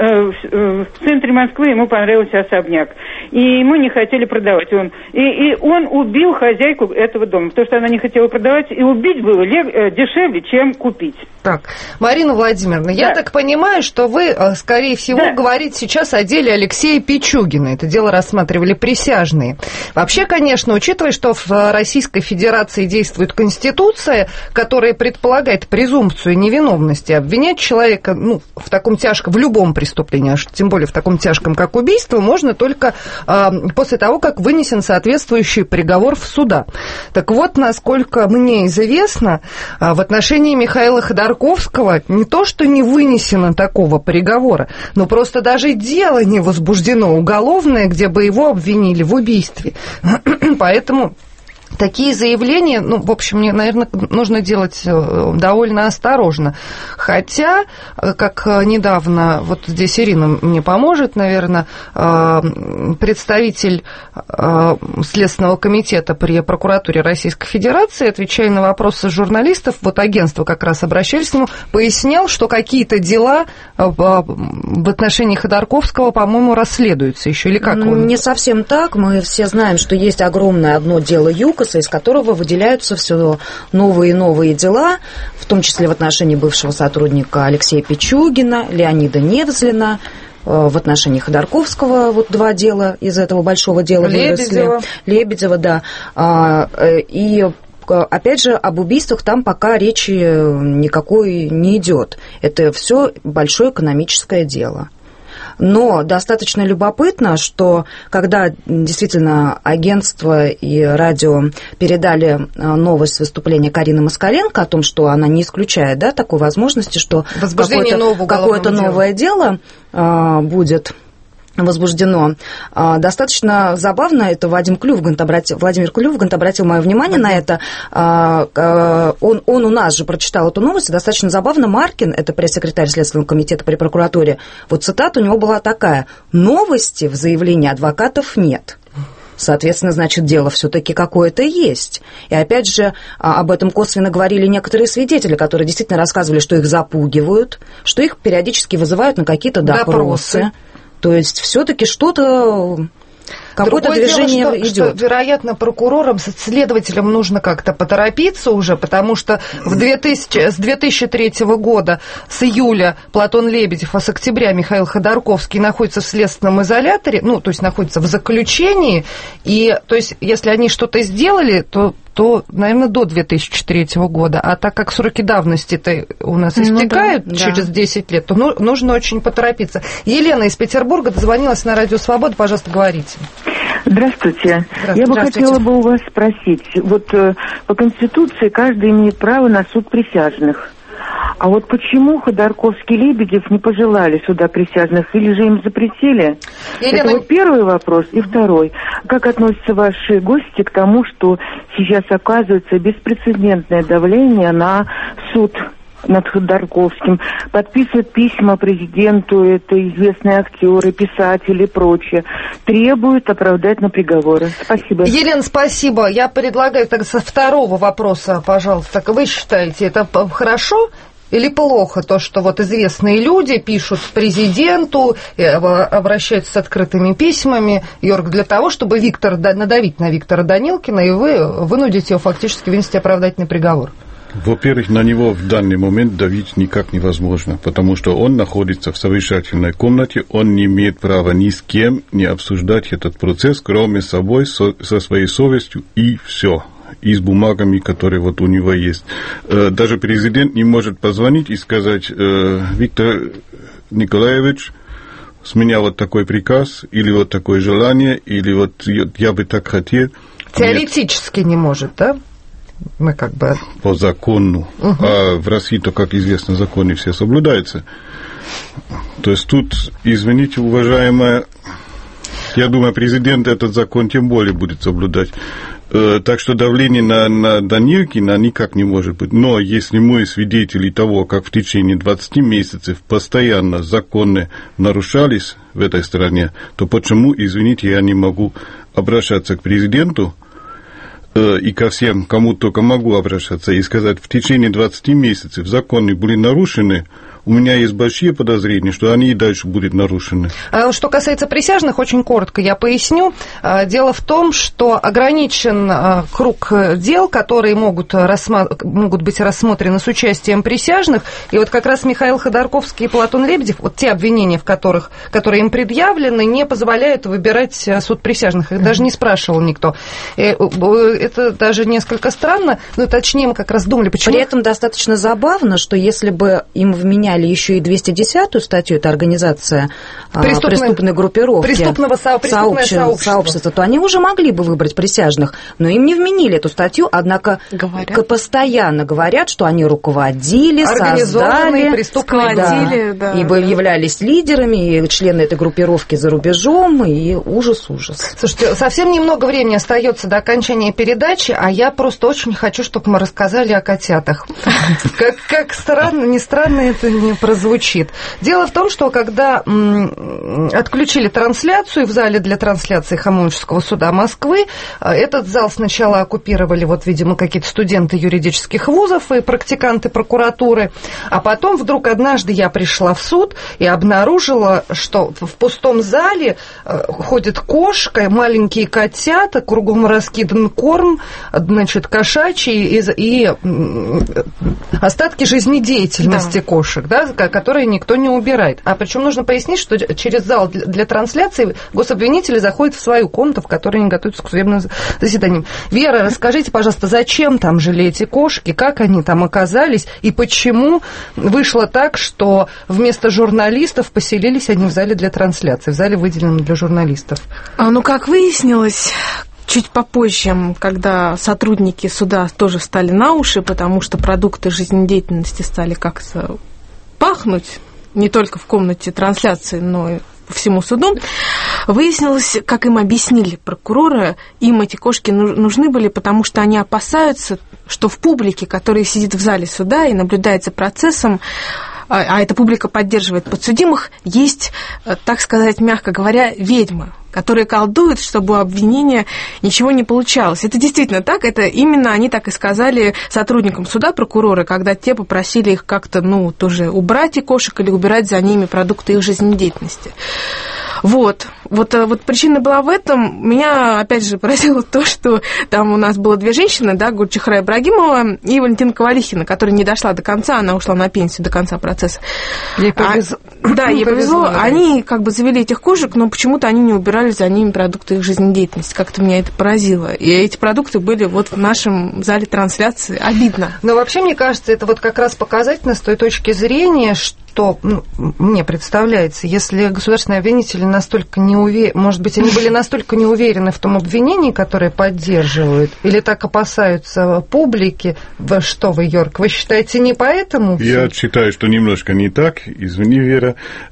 в центре Москвы ему понравился особняк, и ему не хотели продавать. И он убил хозяйку этого дома, потому что она не хотела продавать, и убить было дешевле, чем купить. Так, Марина Владимировна, я так понимаю, что вы, скорее всего, говорите сейчас о деле Алексея Пичугина. Это дело рассматривали присяжные. Вообще, конечно, учитывая, что в Российской Федерации действует Конституция, которая предполагает презумпцию невиновности, обвинять человека в таком тяжком, в любом преступлении, тем более в таком тяжком, как убийство, можно только после того, как вынесен соответствующий приговор в суда. Так вот, насколько мне известно, в отношении Михаила Ходорковского не то, что не вынесено такого приговора, но просто даже дело не возбуждено уголовное, где бы его обвинили в убийстве. Поэтому такие заявления, в общем, мне, наверное, нужно делать довольно осторожно. Хотя, как недавно, вот здесь Ирина мне поможет, наверное, представитель Следственного комитета при прокуратуре Российской Федерации, отвечая на вопросы журналистов, вот агентство как раз обращались к нему, пояснял, что какие-то дела в отношении Ходорковского, по-моему, расследуются еще, или как он? Не совсем так. Мы все знаем, что есть огромное одно дело ЮКОСа, из которого выделяются все новые и новые дела, в том числе в отношении бывшего сотрудника Алексея Пичугина, Леонида Невзлина, в отношении Ходорковского вот два дела из этого большого дела выросли. Лебедева, да. И опять же, об убийствах там пока речи никакой не идет. Это все большое экономическое дело. Но достаточно любопытно, что когда действительно агентство и радио передали новость выступления Карины Москаленко о том, что она не исключает такой возможности, что какое-то новое дело будет возбуждено. Достаточно забавно, это Владимир Клювгант обратил мое внимание на это. Он у нас же прочитал эту новость. Достаточно забавно. Маркин, это пресс-секретарь Следственного комитета при прокуратуре, вот цитата у него была такая: «Новости в заявлении адвокатов нет». Соответственно, значит, дело все-таки какое-то есть. И опять же, об этом косвенно говорили некоторые свидетели, которые действительно рассказывали, что их запугивают, что их периодически вызывают на какие-то допросы. То есть все-таки что-то какое-то движение идет. Что, вероятно, прокурорам, следователям нужно как-то поторопиться уже, потому что с 2003 года, с июля Платон Лебедев, а с октября Михаил Ходорковский находятся в следственном изоляторе, ну, то есть находятся в заключении, и, то есть, если они что-то сделали, то, наверное, до 2003 года. А так как сроки давности-то у нас истекают через 10 лет, то нужно очень поторопиться. Елена из Петербурга дозвонилась на Радио Свобода. Пожалуйста, говорите. Здравствуйте. Я бы хотела бы у вас спросить. Вот по Конституции каждый имеет право на суд присяжных. А вот почему Ходорковский и Лебедев не пожелали суда присяжных, или же им запретили? Елена... Это вот первый вопрос. И второй. Как относятся ваши гости к тому, что сейчас оказывается беспрецедентное давление на суд над Ходорковским, подписывают письма президенту, это известные актеры, писатели и прочее, требуют оправдать на приговоры. Спасибо. Елена, спасибо. Я предлагаю тогда со второго вопроса, пожалуйста. Как вы считаете, это хорошо или плохо, то, что вот известные люди пишут президенту, обращаются с открытыми письмами, Йорк, для того, чтобы надавить на Виктора Данилкина, и вы вынудите его фактически вынести оправдательный приговор? Во-первых, на него в данный момент давить никак невозможно, потому что он находится в совещательной комнате, он не имеет права ни с кем не обсуждать этот процесс, кроме собой, со своей совестью, и все. И с бумагами, которые вот у него есть. Даже президент не может позвонить и сказать: Виктор Николаевич, с меня вот такой приказ, или вот такое желание, или вот я бы так хотел. Теоретически не может, да? Мы как бы... По закону. А в России-то, как известно, законы все соблюдаются. То есть тут, извините, уважаемая, я думаю, президент этот закон тем более будет соблюдать. Так что давление на Данилкина никак не может быть. Но если мы свидетели того, как в течение 20 месяцев постоянно законы нарушались в этой стране, то почему, извините, я не могу обращаться к президенту и ко всем, кому только могу обращаться, и сказать: в течение 20 месяцев законы были нарушены, у меня есть большие подозрения, что они и дальше будут нарушены. Что касается присяжных, очень коротко я поясню. Дело в том, что ограничен круг дел, которые могут быть рассмотрены с участием присяжных. И вот как раз Михаил Ходорковский и Платон Лебедев, вот те обвинения, которые им предъявлены, не позволяют выбирать суд присяжных. Их даже не спрашивал никто. Это даже несколько странно, но точнее мы как раз думали, почему... При этом достаточно забавно, что если бы им вменяли еще и 210-ю статью, это организация преступной группировки, преступного сообщества, то они уже могли бы выбрать присяжных, но им не вменили эту статью, однако постоянно говорят, что они руководили, создали, преступные, и являлись лидерами, и члены этой группировки за рубежом, и ужас. Слушайте, совсем немного времени остается до окончания передачи, а я просто очень хочу, чтобы мы рассказали о котятах. Как странно, не странно это не прозвучит. Дело в том, что когда отключили трансляцию в зале для трансляции Хамовнического суда Москвы, этот зал сначала оккупировали, вот, видимо, какие-то студенты юридических вузов и практиканты прокуратуры, а потом вдруг однажды я пришла в суд и обнаружила, что в пустом зале ходит кошка, маленькие котята, кругом раскидан корм, значит, кошачий и остатки жизнедеятельности кошек, да, которые никто не убирает. А причем нужно пояснить, что через зал для трансляции гособвинители заходят в свою комнату, в которой они готовятся к судебным заседаниям. Вера, расскажите, пожалуйста, зачем там жили эти кошки, как они там оказались, и почему вышло так, что вместо журналистов поселились они в зале для трансляции, в зале, выделенном для журналистов? Как выяснилось, чуть попозже, когда сотрудники суда тоже встали на уши, потому что продукты жизнедеятельности стали как-то пахнуть не только в комнате трансляции, но и по всему суду, выяснилось, как им объяснили прокуроры, им эти кошки нужны были, потому что они опасаются, что в публике, которая сидит в зале суда и наблюдает за процессом, а эта публика поддерживает подсудимых, есть, так сказать, мягко говоря, ведьмы, которые колдуют, чтобы у обвинения ничего не получалось. Это действительно так, это именно они так и сказали сотрудникам суда, прокуроры, когда те попросили их как-то, тоже убрать и кошек или убирать за ними продукты их жизнедеятельности. Вот причина была в этом. Меня, опять же, поразило то, что там у нас было две женщины, да, Гульчахра Ибрагимова и Валентина Ковалихина, которая не дошла до конца, она ушла на пенсию до конца процесса. Ей повезло. Да, ей повезло. Они как бы завели этих кошек, но почему-то они не убирали за ними продукты их жизнедеятельности. Как-то меня это поразило. И эти продукты были вот в нашем зале трансляции. Обидно. Но вообще, мне кажется, это вот как раз показательно с той точки зрения, что мне представляется, если государственные обвинители настолько не уверены, может быть, они были настолько не уверены в том обвинении, которое поддерживают, или так опасаются публики, что вы, Йорк, вы считаете не поэтому? Я считаю, что немножко не так, извини, Вера,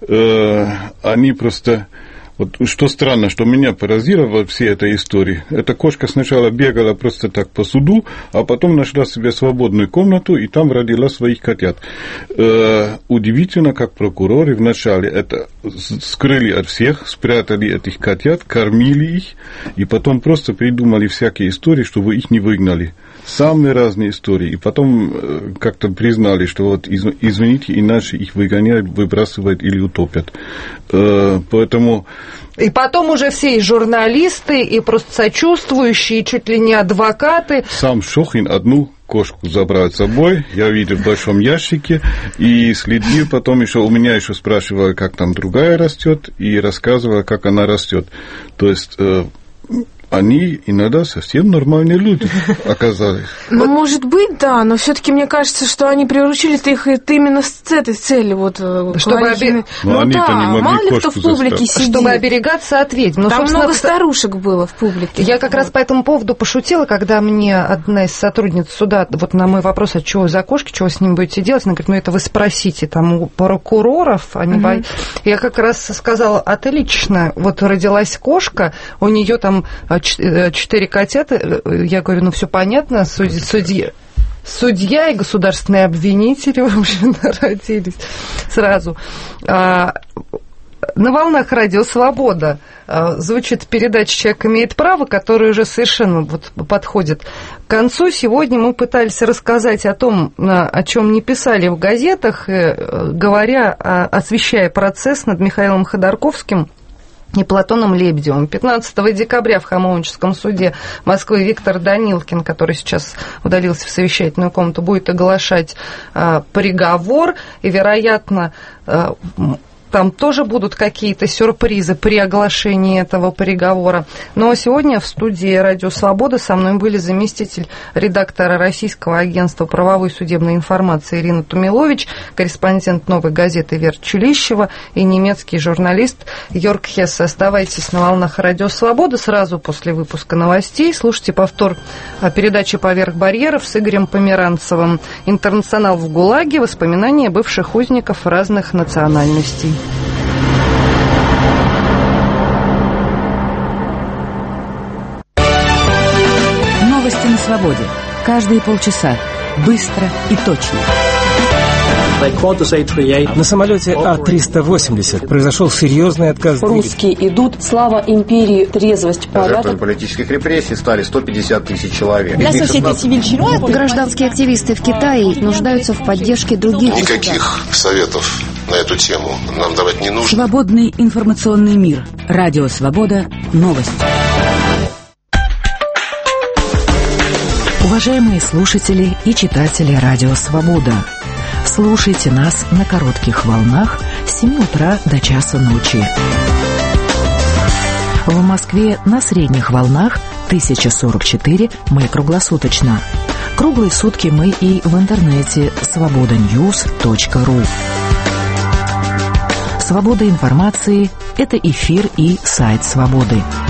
они просто... Вот что странно, что меня поразило во всей этой истории, эта кошка сначала бегала просто так по суду, а потом нашла себе свободную комнату и там родила своих котят. Удивительно, как прокуроры вначале это скрыли от всех, спрятали этих котят, кормили их, и потом просто придумали всякие истории, чтобы их не выгнали. Самые разные истории. И потом как-то признали, что вот, извините, иначе их выгоняют, выбрасывают или утопят. Поэтому... И потом уже все и журналисты, и просто сочувствующие, и чуть ли не адвокаты. Сам Шохин одну кошку забрал с собой, я видел в большом ящике, и следил потом еще, у меня еще спрашивали, как там другая растет, и рассказывал, как она растет. То есть... Они иногда совсем нормальные люди оказались. Ну, может быть, да, но все-таки мне кажется, что они приручили-то их именно с этой целью. Вот, чтобы мало ли кто в публике сидит. Чтобы оберегаться от ведьм. Но, там много старушек было в публике. Я как раз по этому поводу пошутила, когда мне одна из сотрудниц суда, вот на мой вопрос, а чего за кошки, чего с ними будете делать, она говорит, это вы спросите там у прокуроров. Я как раз сказала, отлично, вот родилась кошка, у нее там 4 котята, я говорю, все понятно, судья и государственные обвинители вообще родились сразу. На волнах радио «Свобода» звучит передача «Человек имеет право», которая уже совершенно подходит к концу. Сегодня мы пытались рассказать о том, о чем не писали в газетах, освещая процесс над Михаилом Ходорковским и Платоном Лебедевым. 15 декабря в Хамовническом суде Москвы Виктор Данилкин, который сейчас удалился в совещательную комнату, будет оглашать приговор, и, вероятно, там тоже будут какие-то сюрпризы при оглашении этого приговора. Но сегодня в студии «Радио Свобода» со мной были заместитель редактора Российского агентства правовой и судебной информации Ирина Тумилович, корреспондент «Новой газеты» Вера Чулищева и немецкий журналист Йорк Хессе. Оставайтесь на волнах «Радио Свобода». Сразу после выпуска новостей слушайте повтор передачи «Поверх барьеров» с Игорем Померанцевым. «Интернационал в ГУЛАГе. Воспоминания бывших узников разных национальностей». Новости на свободе. Каждые полчаса. Быстро и точно. На самолете А-380 произошел серьезный отказ. Русские идут. Слава империи, трезвость, порядок. Жертвами политических репрессий стали 150 тысяч человек. Гражданские активисты в Китае нуждаются в поддержке других. Никаких советов на эту тему нам давать не нужно. Свободный информационный мир. Радио Свобода. Новости. Уважаемые слушатели и читатели Радио Свобода, слушайте нас на коротких волнах с 7 утра до часа ночи. В Москве на средних волнах 1044 мы круглосуточно. Круглые сутки мы и в интернете svobodanews.ru. Свобода информации – это эфир и сайт Свободы.